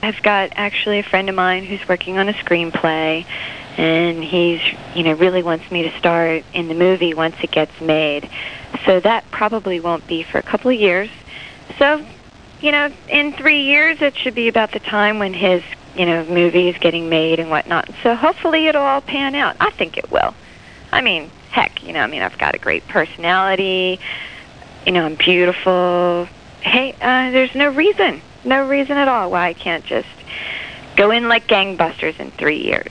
I've got actually a friend of mine who's working on a screenplay, and he's, really wants me to start in the movie once it gets made. So that probably won't be for a couple of years. So, in 3 years, it should be about the time when his, movie is getting made and whatnot. So hopefully it'll all pan out. I think it will. I mean, heck, I've got a great personality. I'm beautiful. Hey, there's no reason at all why I can't just go in like gangbusters in 3 years.